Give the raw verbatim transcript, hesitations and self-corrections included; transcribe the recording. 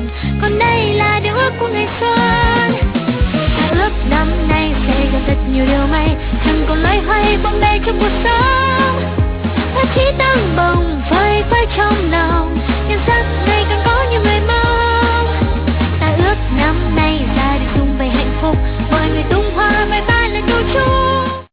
buồn, còn đây là điều ước của ngày xuân. Ta ước năm nay sẽ gặp thật nhiều điều may, chẳng còn loay hoay bồng bềnh trong cuộc sống. Ta chỉ tặng bồng